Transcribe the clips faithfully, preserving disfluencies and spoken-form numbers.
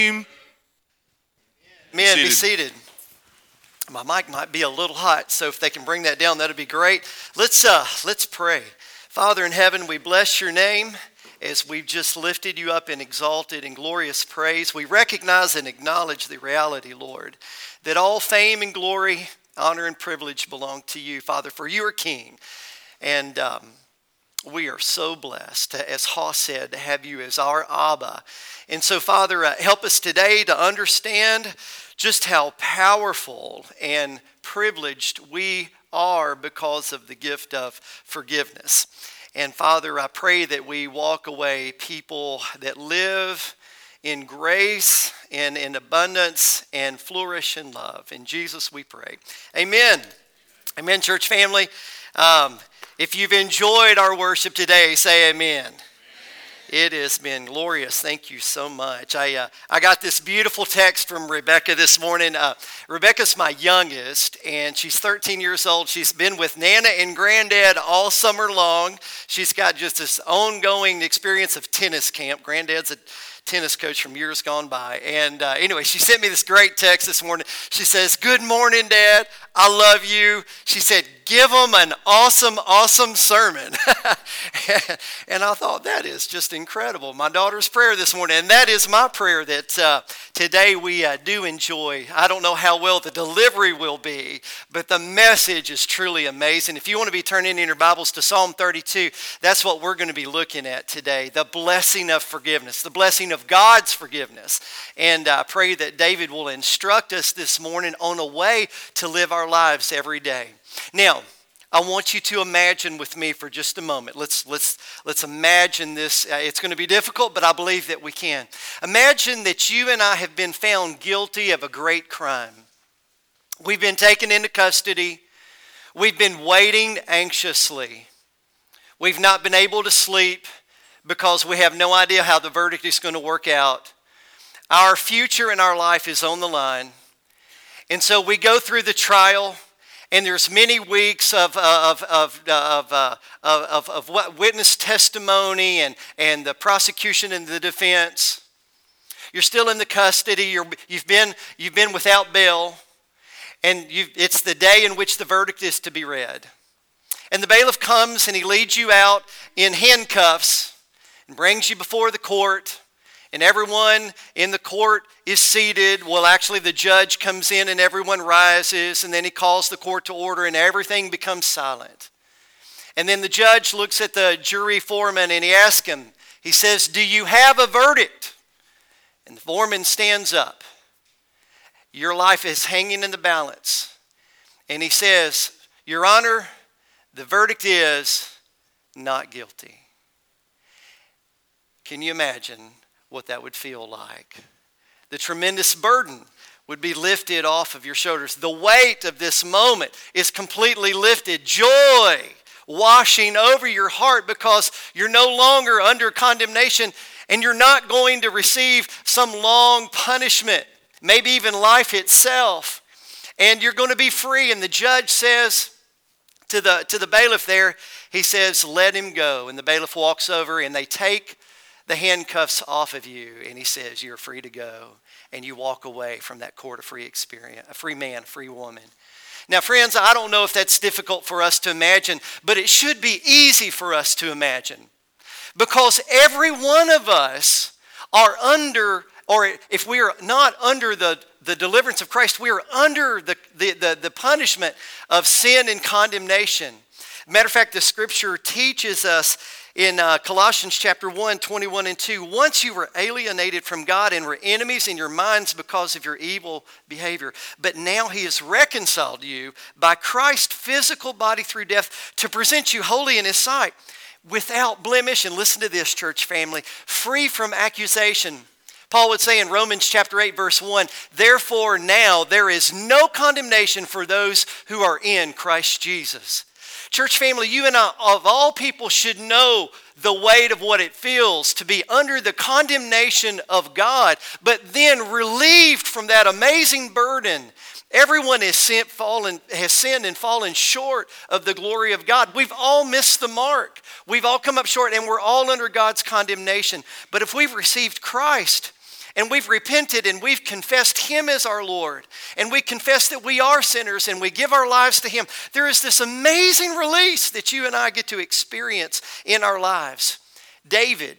Men, Seated. be seated. My mic might be a little hot, so if they can bring that down, that'd be great. Let's uh, let's pray. Father in heaven, we bless your name as we've just lifted you up in exalted and glorious praise. We recognize and acknowledge the reality, Lord, that all fame and glory, honor and privilege belong to you, Father, for you are King. And um, we are so blessed, as Haw said, to have you as our Abba. And so, Father, uh, help us today to understand just how powerful and privileged we are because of the gift of forgiveness. And Father, I pray that we walk away people that live in grace and in abundance and flourish in love. In Jesus we pray. Amen. Amen, church family. Um, if you've enjoyed our worship today, say amen. It has been glorious. Thank you so much. I uh, I got this beautiful text from Rebecca this morning. Uh, Rebecca's my youngest, and she's thirteen years old. She's been with Nana and Granddad all summer long. She's got just this ongoing experience of tennis camp. Granddad's a tennis coach from years gone by. And uh, anyway, she sent me this great text this morning. She says, "Good morning, Dad. I love you." She said, "Give them an awesome, awesome sermon." And I thought, that is just incredible. My daughter's prayer this morning, and that is my prayer, that uh, today we uh, do enjoy. I don't know how well the delivery will be, but the message is truly amazing. If you want to be turning in your Bibles to Psalm thirty-two, that's what we're going to be looking at today, the blessing of forgiveness, the blessing of God's forgiveness. And I pray that David will instruct us this morning on a way to live our lives every day. Now, I want you to imagine with me for just a moment. Let's let's let's imagine this. Uh, it's going to be difficult, but I believe that we can. Imagine that you and I have been found guilty of a great crime. We've been taken into custody. We've been waiting anxiously. We've not been able to sleep because we have no idea how the verdict is going to work out. Our future in our life is on the line. And so we go through the trial. And there's many weeks of of of of uh, of, of what witness testimony and, and the prosecution and the defense. You're still in the custody. You're, you've been you've been without bail, and you've, it's the day in which the verdict is to be read. And the bailiff comes and he leads you out in handcuffs and brings you before the court. And everyone in the court is seated. Well, actually, the judge comes in and everyone rises, and then he calls the court to order, and everything becomes silent. And then the judge looks at the jury foreman and he asks him, he says, "Do you have a verdict?" And the foreman stands up. Your life is hanging in the balance. And he says, "Your Honor, the verdict is not guilty." Can you imagine what that would feel like? The tremendous burden would be lifted off of your shoulders. The weight of this moment is completely lifted. Joy washing over your heart because you're no longer under condemnation and you're not going to receive some long punishment, maybe even life itself. And you're going to be free. And the judge says to the, to the bailiff there, he says, "Let him go." And the bailiff walks over and they take the handcuffs off of you, and he says, "You're free to go." And you walk away from that court a free experience, a free man, a free woman. Now, friends, I don't know if that's difficult for us to imagine, but it should be easy for us to imagine. Because every one of us are under, or if we are not under the, the deliverance of Christ, we are under the, the, the, the punishment of sin and condemnation. Matter of fact, the scripture teaches us in uh, Colossians chapter one, twenty-one and two, once you were alienated from God and were enemies in your minds because of your evil behavior, but now he has reconciled you by Christ's physical body through death to present you holy in his sight, without blemish, and listen to this, church family, free from accusation. Paul would say in Romans chapter eight, verse one, "Therefore now there is no condemnation for those who are in Christ Jesus." Church family, you and I, of all people, should know the weight of what it feels to be under the condemnation of God, but then relieved from that amazing burden. Everyone has sinned, fallen, has sinned and fallen short of the glory of God. We've all missed the mark. We've all come up short, and we're all under God's condemnation. But if we've received Christ and we've repented and we've confessed him as our Lord, and we confess that we are sinners and we give our lives to him, there is this amazing release that you and I get to experience in our lives. David,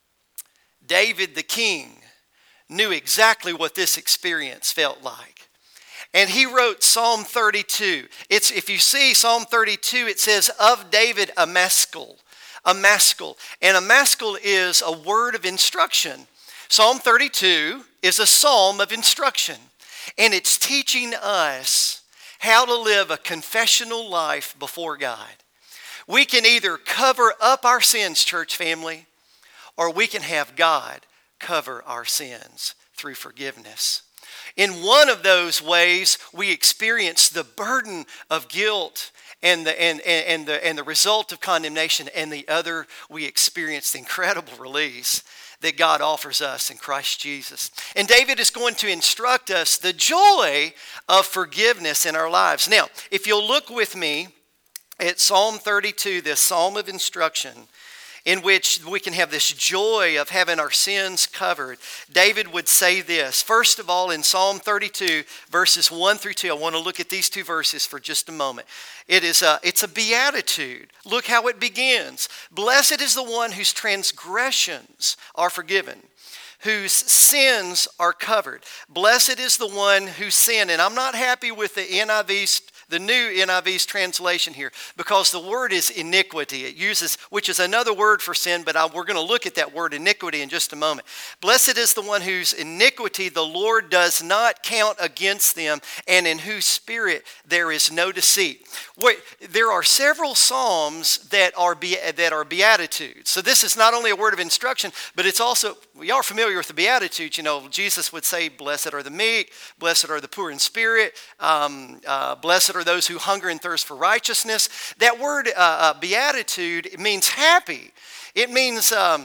David the king, knew exactly what this experience felt like. And he wrote Psalm thirty-two. It's, if you see Psalm thirty-two, it says, of David, a maskil. A maskil. And a maskil is a word of instruction. Psalm thirty-two is a psalm of instruction. And it's teaching us how to live a confessional life before God. We can either cover up our sins, church family, or we can have God cover our sins through forgiveness. In one of those ways, we experience the burden of guilt and the, and, and, and, the, and the result of condemnation. And the other, we experience the incredible release that God offers us in Christ Jesus. And David is going to instruct us the joy of forgiveness in our lives. Now, if you'll look with me at Psalm thirty-two, this psalm of instruction, in which we can have this joy of having our sins covered, David would say this. First of all, in Psalm thirty-two, verses one through two, I want to look at these two verses for just a moment. It is a, it's a beatitude. Look how it begins. Blessed is the one whose transgressions are forgiven, whose sins are covered. Blessed is the one whose sin, and I'm not happy with the N I V's The new N I V's translation here, because the word is iniquity. It uses, which is another word for sin, but I, we're going to look at that word iniquity in just a moment. Blessed is the one whose iniquity the Lord does not count against them, and in whose spirit there is no deceit. Wait, there are several psalms that are be, that are beatitudes. So this is not only a word of instruction, but it's also, we are familiar with the beatitudes. You know, Jesus would say, "Blessed are the meek, blessed are the poor in spirit, um, uh, blessed are those who hunger and thirst for righteousness." That word uh, uh, beatitude, it means happy. It means um,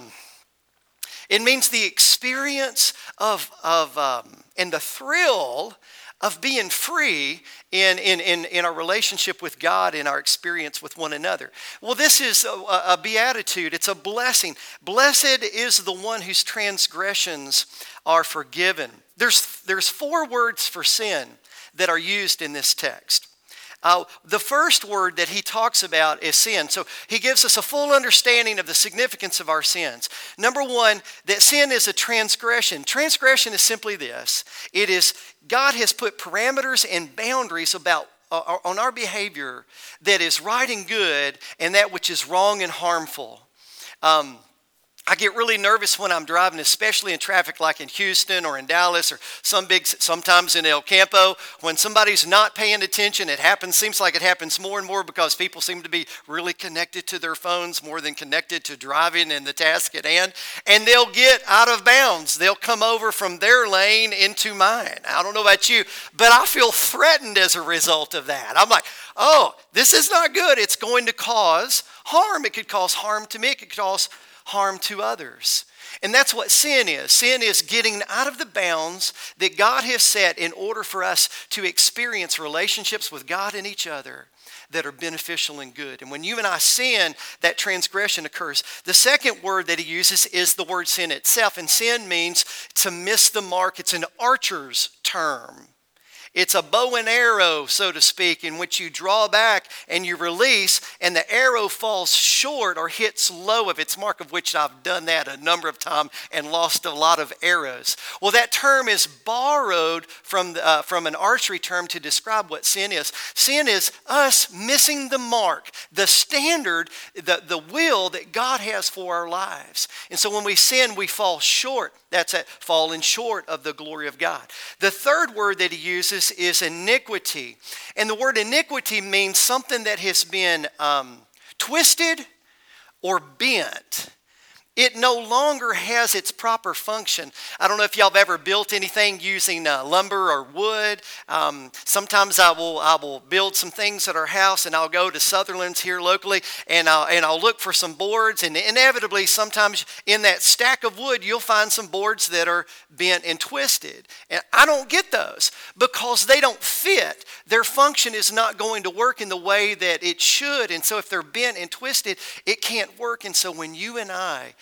it means the experience of of um, and the thrill of being free in, in, in, in our relationship with God, in our experience with one another. Well, this is a, a beatitude. It's a blessing. Blessed is the one whose transgressions are forgiven. There's there's four words for sin that are used in this text. Uh, the first word that he talks about is sin. So he gives us a full understanding of the significance of our sins. Number one, that sin is a transgression. Transgression is simply this. It is, God has put parameters and boundaries about uh, on our behavior that is right and good, and that which is wrong and harmful. Um, I get really nervous when I'm driving, especially in traffic like in Houston or in Dallas or some big, sometimes in El Campo. When somebody's not paying attention, it happens, seems like it happens more and more because people seem to be really connected to their phones more than connected to driving and the task at hand. And they'll get out of bounds. They'll come over from their lane into mine. I don't know about you, but I feel threatened as a result of that. I'm like, oh, this is not good. It's going to cause harm. It could cause harm to me. It could cause harm to others. And that's what sin is. Sin is getting out of the bounds that God has set in order for us to experience relationships with God and each other that are beneficial and good. And when you and I sin, that transgression occurs. The second word that he uses is the word sin itself. And sin means to miss the mark. It's an archer's term. It's a bow and arrow, so to speak, in which you draw back and you release, and the arrow falls short or hits low of its mark, of which I've done that a number of times and lost a lot of arrows. Well, that term is borrowed from, the, uh, from an archery term to describe what sin is. Sin is us missing the mark, the standard, the, the will that God has for our lives. And so when we sin, we fall short. That's it, falling short of the glory of God. The third word that he uses is iniquity. And the word iniquity means something that has been um, twisted or bent. It no longer has its proper function. I don't know if y'all have ever built anything using uh, lumber or wood. Um, sometimes I will I will build some things at our house, and I'll go to Sutherland's here locally, and I'll, and I'll look for some boards. And inevitably, sometimes in that stack of wood, you'll find some boards that are bent and twisted. And I don't get those because they don't fit. Their function is not going to work in the way that it should. And so if they're bent and twisted, it can't work. And so when you and I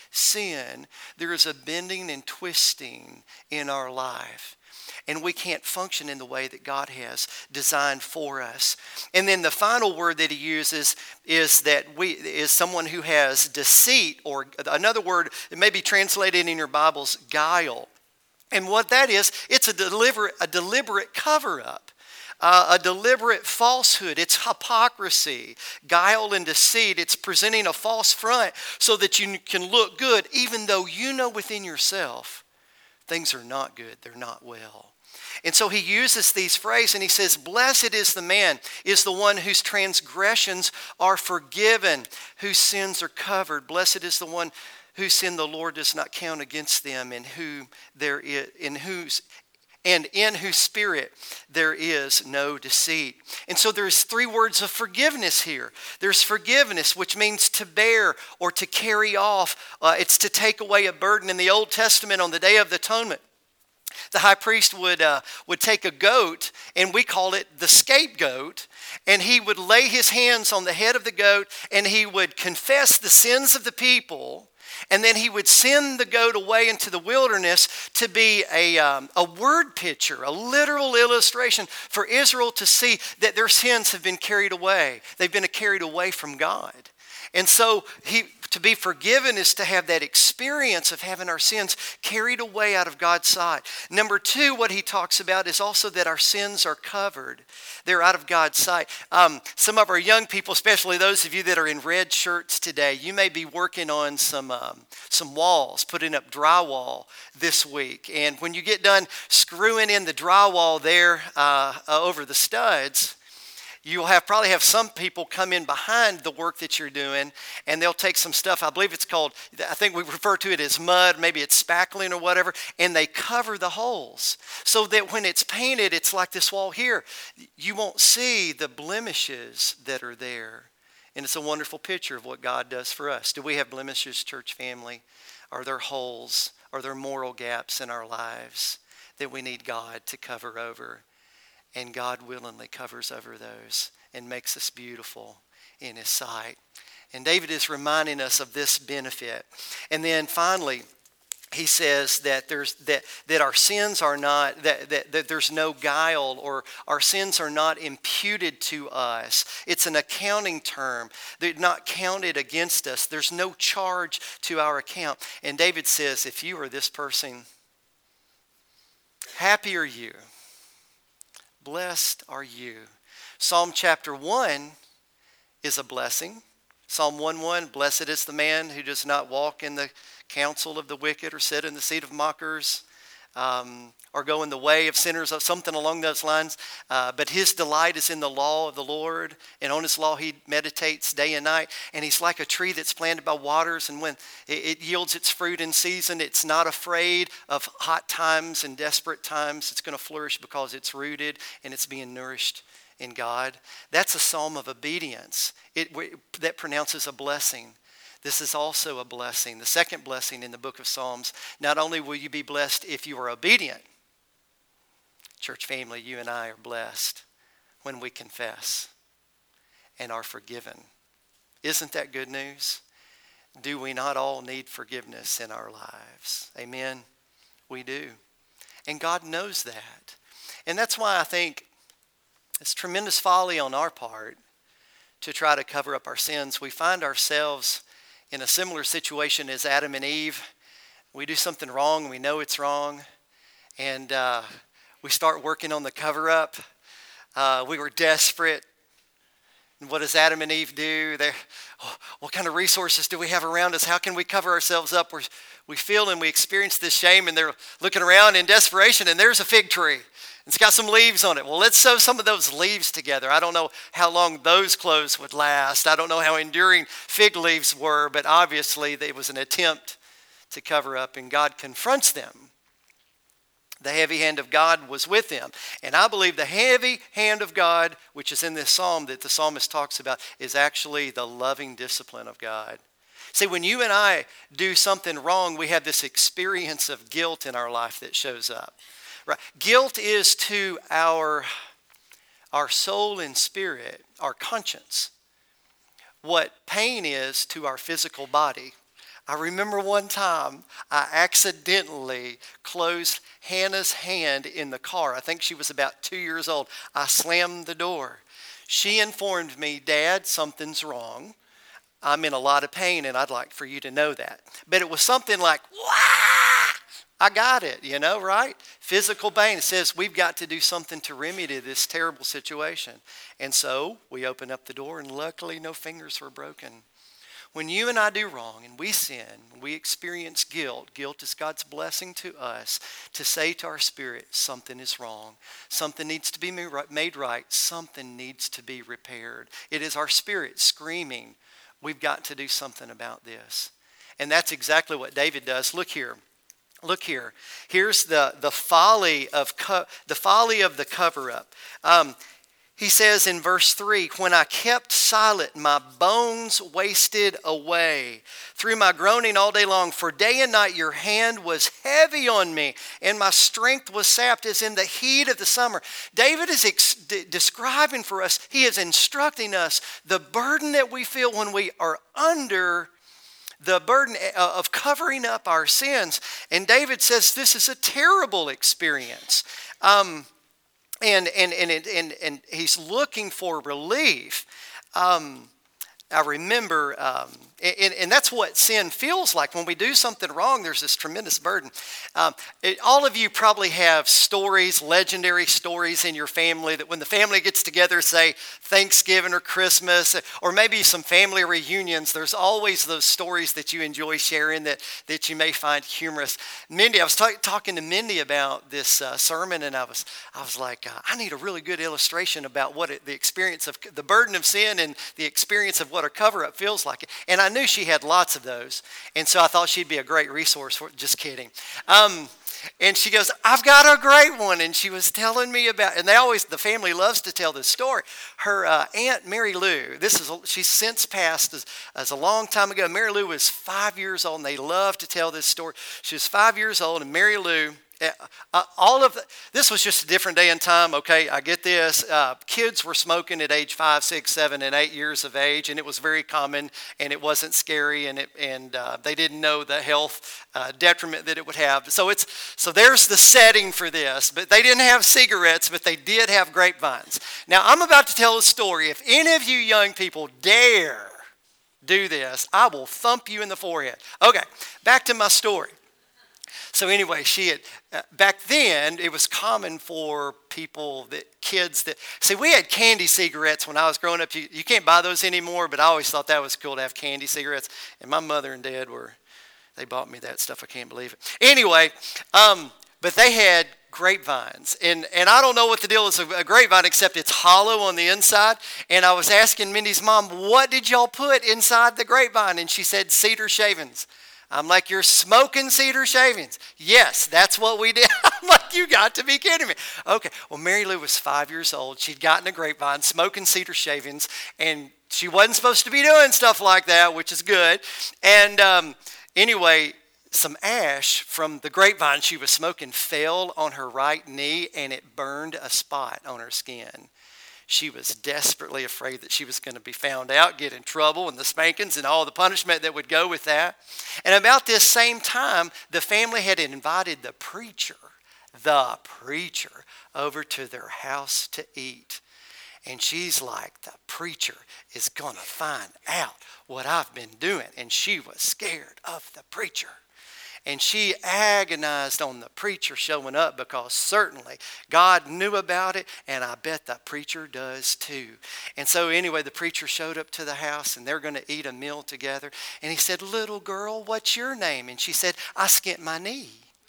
sin, there is a bending and twisting in our life. And we can't function in the way that God has designed for us. And then the final word that he uses is that we is someone who has deceit, or another word that may be translated in your Bibles, guile. And what that is, it's a deliberate, a deliberate cover-up. Uh, a deliberate falsehood. It's hypocrisy, guile and deceit. It's presenting a false front so that you can look good, even though you know within yourself things are not good, they're not well. And so he uses these phrases and he says, blessed is the man, is the one whose transgressions are forgiven, whose sins are covered. Blessed is the one whose sin the Lord does not count against them, and who there is, in whose and in whose spirit there is no deceit. And so there's three words of forgiveness here. There's forgiveness, which means to bear or to carry off. Uh, it's to take away a burden. In the Old Testament, on the Day of the Atonement, the high priest would uh, would take a goat, and we call it the scapegoat, and he would lay his hands on the head of the goat, and he would confess the sins of the people. And then he would send the goat away into the wilderness to be a, um, a word picture, a literal illustration for Israel to see that their sins have been carried away. They've been carried away from God. And so he, to be forgiven is to have that experience of having our sins carried away out of God's sight. Number two, what he talks about is also that our sins are covered. They're out of God's sight. Um, some of our young people, especially those of you that are in red shirts today, you may be working on some um, some walls, putting up drywall this week. And when you get done screwing in the drywall there uh, uh, over the studs, you'll have probably have some people come in behind the work that you're doing, and they'll take some stuff. I believe it's called, I think we refer to it as mud, maybe it's spackling or whatever, and they cover the holes so that when it's painted, it's like this wall here. You won't see the blemishes that are there. And it's a wonderful picture of what God does for us. Do we have blemishes, church family? Are there holes? Are there moral gaps in our lives that we need God to cover over? And God willingly covers over those and makes us beautiful in his sight. And David is reminding us of this benefit. And then finally, he says that there's that that our sins are not, that, that, that there's no guile, or our sins are not imputed to us. It's an accounting term. They're not counted against us. There's no charge to our account. And David says, if you are this person, happy are you. Blessed are you. Psalm chapter one is a blessing. Psalm one one, blessed is the man who does not walk in the counsel of the wicked, or sit in the seat of mockers, um, or go in the way of sinners, or something along those lines. Uh, but his delight is in the law of the Lord, and on his law he meditates day and night. And he's like a tree that's planted by waters, and when it, it yields its fruit in season, it's not afraid of hot times and desperate times. It's going to flourish because it's rooted and it's being nourished in God. That's a psalm of obedience. It, that pronounces a blessing. This is also a blessing. The second blessing in the book of Psalms. Not only will you be blessed if you are obedient, church family, you and I are blessed when we confess and are forgiven. Isn't that good news? Do we not all need forgiveness in our lives? Amen? We do. And God knows that. And that's why I think it's tremendous folly on our part to try to cover up our sins. We find ourselves in a similar situation as Adam and Eve. We do something wrong, we know it's wrong, and uh, we start working on the cover-up. Uh, we were desperate. And what does Adam and Eve do? They're, oh, what kind of resources do we have around us? How can we cover ourselves up? We're, we feel and we experience this shame, and they're looking around in desperation, and there's a fig tree. It's got some leaves on it. Well, let's sew some of those leaves together. I don't know how long those clothes would last. I don't know how enduring fig leaves were, but obviously it was an attempt to cover up, and God confronts them. The heavy hand of God was with them. And I believe the heavy hand of God, which is in this psalm that the psalmist talks about, is actually the loving discipline of God. See, when you and I do something wrong, we have this experience of guilt in our life that shows up. Right. Guilt is to our, our soul and spirit, our conscience, what pain is to our physical body, I remember one time I accidentally closed Hannah's hand in the car. I think she was about two years old. I slammed the door. She informed me, Dad, something's wrong. I'm in a lot of pain and I'd like for you to know that. But it was something like, wah! I got it, you know, right? Physical pain. It says we've got to do something to remedy this terrible situation. And so we opened up the door and luckily no fingers were broken. When you and I do wrong and we sin, we experience guilt. Guilt is God's blessing to us to say to our spirit, something is wrong. Something needs to be made right. Something needs to be repaired. It is our spirit screaming, we've got to do something about this. And that's exactly what David does. Look here. Look here. Here's the, the folly of co- the folly of the cover-up. Um, He says in verse three, when I kept silent, my bones wasted away through my groaning all day long. For day and night your hand was heavy on me, and my strength was sapped as in the heat of the summer. David is ex- de- describing for us, he is instructing us the burden that we feel when we are under the burden of covering up our sins. And David says this is a terrible experience. Um, And and and and and he's looking for relief. Um, I remember, um, and, and that's what sin feels like. When we do something wrong, there's this tremendous burden. Um, it, all of you probably have stories, legendary stories in your family that when the family gets together, say Thanksgiving or Christmas, or maybe some family reunions, there's always those stories that you enjoy sharing that, that you may find humorous. Mindy, I was ta- talking to Mindy about this uh, sermon, and I was I was like, uh, I need a really good illustration about what it, the experience of the burden of sin and the experience of what a cover-up feels like. And I knew she had lots of those. And so I thought she'd be a great resource for just kidding. Um, and she goes, I've got a great one. And she was telling me about, and they always, the family loves to tell this story. Her uh, Aunt Mary Lou, this is, she's since passed as, as a long time ago. Mary Lou was five years old, and they love to tell this story. She was five years old, and Mary Lou, Uh, all of the, this was just a different day and time. Okay, I get this. Uh, kids were smoking at age five, six, seven, and eight years of age, and it was very common, and it wasn't scary, and it, and uh, they didn't know the health uh, detriment that it would have. So it's so there's the setting for this. But they didn't have cigarettes, but they did have grapevines. Now I'm about to tell a story. If any of you young people dare do this, I will thump you in the forehead. Okay, back to my story. So anyway, she had, uh, back then, it was common for people, that kids that, see, we had candy cigarettes when I was growing up. You, you can't buy those anymore, but I always thought that was cool to have candy cigarettes. And my mother and dad were, they bought me that stuff. I can't believe it. Anyway, um, but they had grapevines. And, and I don't know what the deal is with a grapevine, except it's hollow on the inside. And I was asking Mindy's mom, what did y'all put inside the grapevine? And she said, cedar shavings. I'm like, you're smoking cedar shavings? Yes, that's what we did. I'm like, you got to be kidding me. Okay, well, Mary Lou was five years old. She'd gotten a grapevine, smoking cedar shavings, and she wasn't supposed to be doing stuff like that, which is good. And um, anyway, some ash from the grapevine she was smoking fell on her right knee, and it burned a spot on her skin. She was desperately afraid that she was going to be found out, get in trouble, and the spankings and all the punishment that would go with that. And about this same time, the family had invited the preacher, the preacher, over to their house to eat. And she's like, the preacher is going to find out what I've been doing. And she was scared of the preacher. And she agonized on the preacher showing up, because certainly God knew about it, and I bet the preacher does too. And so anyway, the preacher showed up to the house, and they're going to eat a meal together. And he said, little girl, what's your name? And she said, I skint my knee.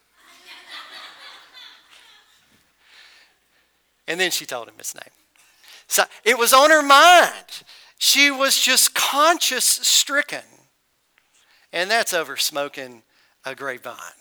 And then she told him his name. So it was on her mind. She was just conscience stricken. And that's over smoking a grapevine.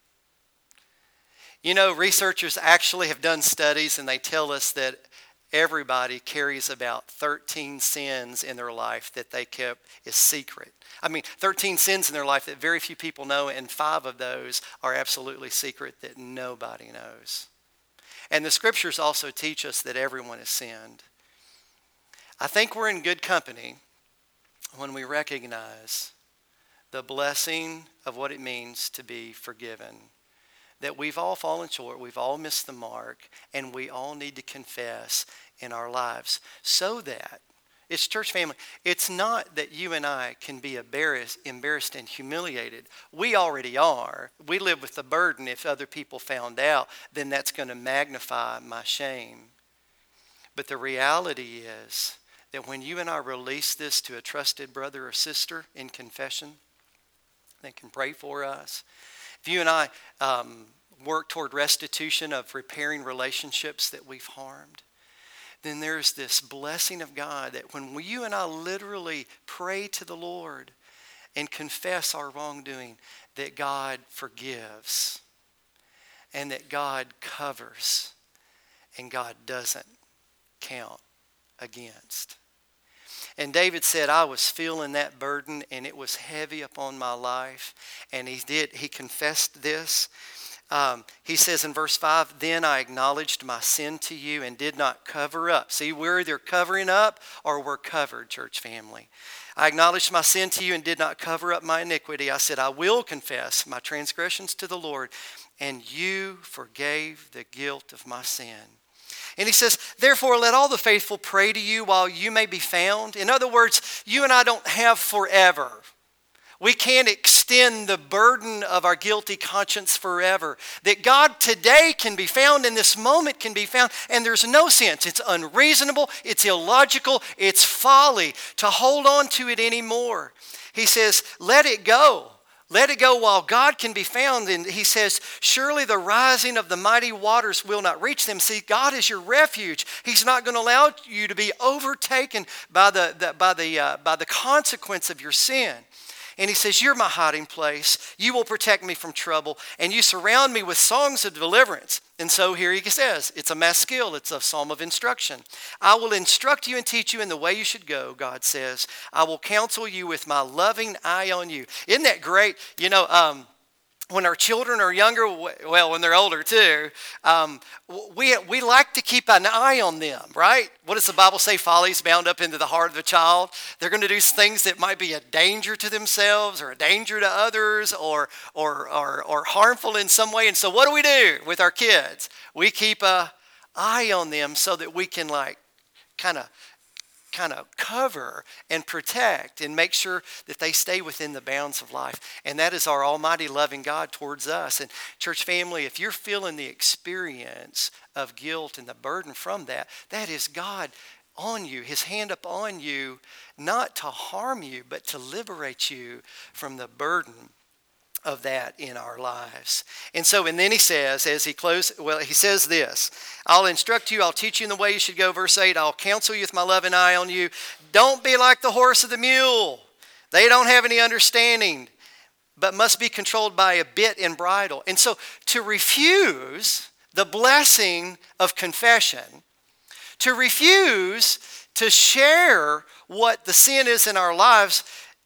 You know, researchers actually have done studies, and they tell us that everybody carries about thirteen sins in their life that they kept as secret. I mean, thirteen sins in their life that very few people know, and five of those are absolutely secret that nobody knows. And the scriptures also teach us that everyone has sinned. I think we're in good company when we recognize the blessing of what it means to be forgiven. That we've all fallen short, we've all missed the mark, and we all need to confess in our lives so that, it's church family, it's not that you and I can be embarrassed, embarrassed and humiliated. We already are. We live with the burden. If other people found out, then that's going to magnify my shame. But the reality is that when you and I release this to a trusted brother or sister in confession, they can pray for us. If you and I um, work toward restitution of repairing relationships that we've harmed, then there's this blessing of God that when we, you and I literally pray to the Lord and confess our wrongdoing, that God forgives and that God covers and God doesn't count against. And David said, I was feeling that burden and it was heavy upon my life. And he did, he confessed this. Um, he says in verse five, then I acknowledged my sin to you and did not cover up. See, we're either covering up or we're covered, church family. I acknowledged my sin to you and did not cover up my iniquity. I said, I will confess my transgressions to the Lord, and you forgave the guilt of my sin. And he says, therefore, let all the faithful pray to you while you may be found. In other words, you and I don't have forever. We can't extend the burden of our guilty conscience forever. That God today can be found, in this moment can be found, and there's no sense. It's unreasonable, it's illogical, it's folly to hold on to it anymore. He says, let it go. Let it go while God can be found. And he says, surely the rising of the mighty waters will not reach them. See, God is your refuge. He's not going to allow you to be overtaken by the, the, by the, uh, by the consequence of your sin. And he says, you're my hiding place. You will protect me from trouble. And you surround me with songs of deliverance. And so here he says, it's a maskil. It's a psalm of instruction. I will instruct you and teach you in the way you should go, God says. I will counsel you with my loving eye on you. Isn't that great? You know, um, when our children are younger, well, when they're older too, um, we, we like to keep an eye on them, right? What does the Bible say? Folly is bound up into the heart of the child. They're going to do things that might be a danger to themselves or a danger to others or, or, or, or harmful in some way. And so what do we do with our kids? We keep an eye on them so that we can like kind of kind of cover and protect and make sure that they stay within the bounds of life. And that is our almighty loving God towards us. And church family, if you're feeling the experience of guilt and the burden from that, that is God on you, his hand up on you, not to harm you, but to liberate you from the burden of that in our lives. And so, and then he says, as he closes, well, he says this, I'll instruct you, I'll teach you in the way you should go. Verse eight, I'll counsel you with my loving eye on you. Don't be like the horse or the mule. They don't have any understanding, but must be controlled by a bit and bridle. And so to refuse the blessing of confession, to refuse to share what the sin is in our lives,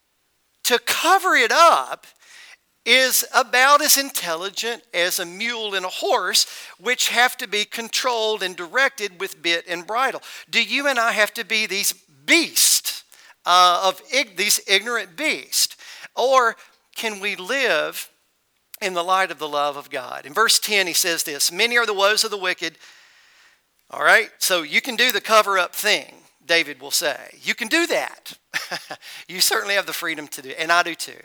to cover it up, is about as intelligent as a mule and a horse, which have to be controlled and directed with bit and bridle. Do you and I have to be these beasts, uh, of ig- these ignorant beasts? Or can we live in the light of the love of God? In verse ten, he says this, many are the woes of the wicked. All right, so you can do the cover-up thing, David will say. You can do that. You certainly have the freedom to do it, and I do too.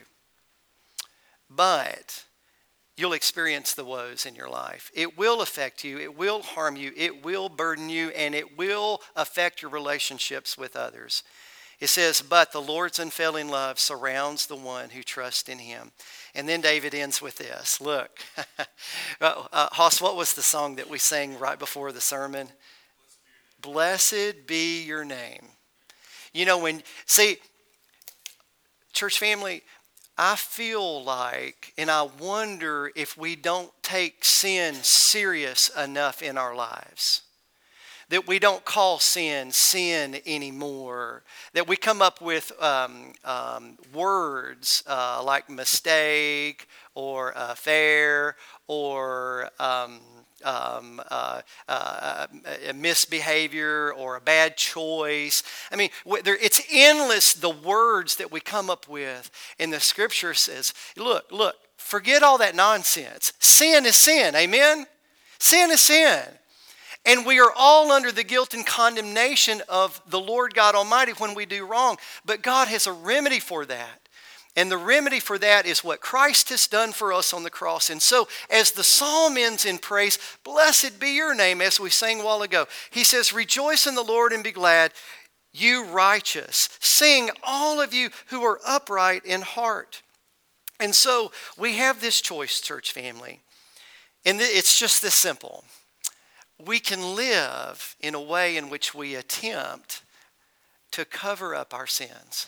But you'll experience the woes in your life. It will affect you. It will harm you. It will burden you. And it will affect your relationships with others. It says, but the Lord's unfailing love surrounds the one who trusts in him. And then David ends with this. Look, uh, Hoss, what was the song that we sang right before the sermon? Blessed be your name. You know, when, see, church family, I feel like, and I wonder if we don't take sin serious enough in our lives. That we don't call sin sin anymore. That we come up with um, um, words uh, like mistake or affair or um, um, uh, uh, a misbehavior or a bad choice. I mean, there, it's endless, the words that we come up with. And the scripture says, look, look, forget all that nonsense. Sin is sin, amen? Sin is sin. And we are all under the guilt and condemnation of the Lord God Almighty when we do wrong. But God has a remedy for that. And the remedy for that is what Christ has done for us on the cross. And so as the psalm ends in praise, blessed be your name, as we sang a while ago. He says, rejoice in the Lord and be glad, you righteous. Sing, all of you who are upright in heart. And so we have this choice, church family. And it's just this simple. We can live in a way in which we attempt to cover up our sins.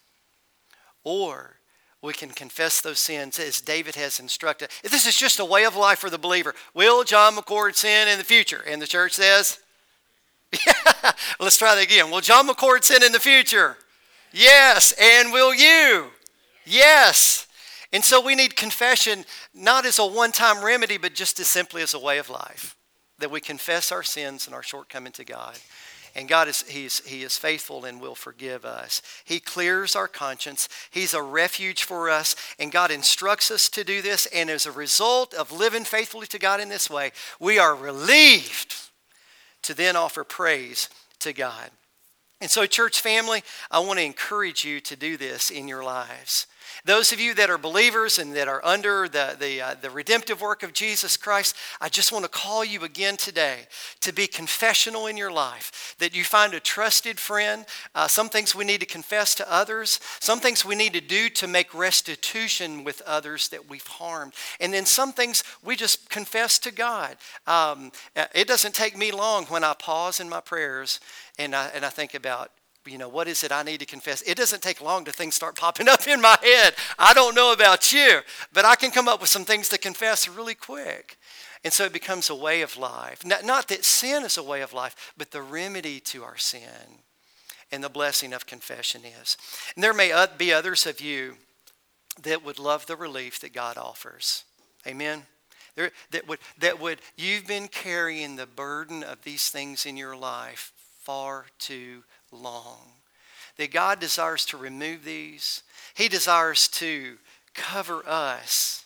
Or we can confess those sins as David has instructed. This is just a way of life for the believer. Will John McCord sin in the future? And the church says, yeah. Let's try that again. Will John McCord sin in the future? Yes. And will you? Yes. And so we need confession not as a one-time remedy, but just as simply as a way of life. That we confess our sins and our shortcoming to God. And God is he, is he is faithful and will forgive us. He clears our conscience. He's a refuge for us. And God instructs us to do this. And as a result of living faithfully to God in this way, we are relieved to then offer praise to God. And so, church family, I want to encourage you to do this in your lives. Those of you that are believers and that are under the, the, uh, the redemptive work of Jesus Christ, I just want to call you again today to be confessional in your life, that you find a trusted friend. Uh, some things we need to confess to others. Some things we need to do to make restitution with others that we've harmed. And then some things we just confess to God. Um, it doesn't take me long when I pause in my prayers and I, and I think about, you know, what is it I need to confess? It doesn't take long to things start popping up in my head. I don't know about you, but I can come up with some things to confess really quick. And so it becomes a way of life. Not, not that sin is a way of life, but the remedy to our sin and the blessing of confession is. And there may be others of you that would love the relief that God offers. Amen? There, that would, that would, you've been carrying the burden of these things in your life far too long. That God desires to remove these. He desires to cover us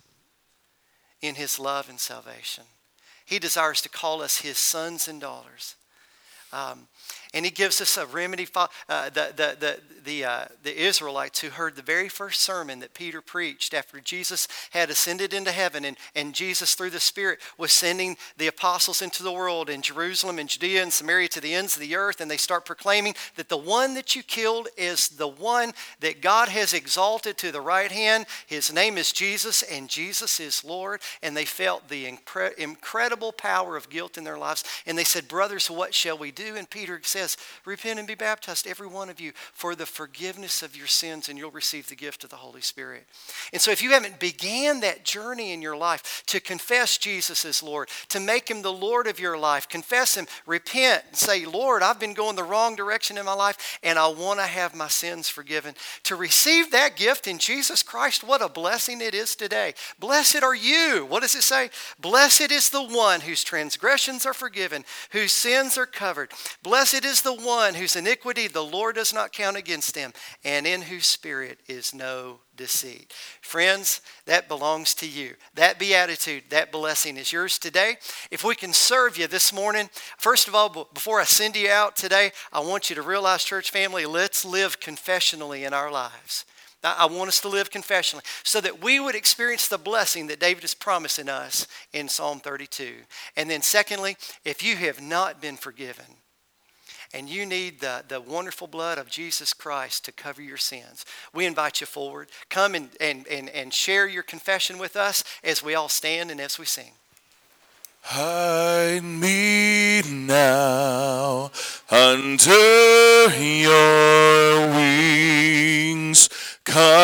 in His love and salvation. He desires to call us His sons and daughters. Um, and He gives us a remedy. Uh, the the the the, uh, the Israelites who heard the very first sermon that Peter preached after Jesus had ascended into heaven, and, and Jesus through the Spirit was sending the apostles into the world in Jerusalem and Judea and Samaria to the ends of the earth, and they start proclaiming that the one that you killed is the one that God has exalted to the right hand. His name is Jesus, and Jesus is Lord. And they felt the incre- incredible power of guilt in their lives, and they said, brothers, what shall we do? And Peter says, repent and be baptized, every one of you, for the forgiveness of your sins, and you'll receive the gift of the Holy Spirit. And so if you haven't began that journey in your life to confess Jesus as Lord, to make Him the Lord of your life, confess Him, repent, and say, Lord, I've been going the wrong direction in my life, and I want to have my sins forgiven. To receive that gift in Jesus Christ, what a blessing it is today. Blessed are you. What does it say? Blessed is the one whose transgressions are forgiven, whose sins are covered. Blessed is the one whose iniquity the Lord does not count against them, and in whose spirit is no deceit. Friends, that belongs to you. That beatitude, that blessing is yours today. If we can serve you this morning, first of all, before I send you out today, I want you to realize, church family, let's live confessionally in our lives. I want us to live confessionally so that we would experience the blessing that David is promising us in Psalm thirty-two. And then secondly, if you have not been forgiven, and you need the, the wonderful blood of Jesus Christ to cover your sins, we invite you forward. Come and, and, and, and share your confession with us as we all stand and as we sing. Hide me now under your wings. Come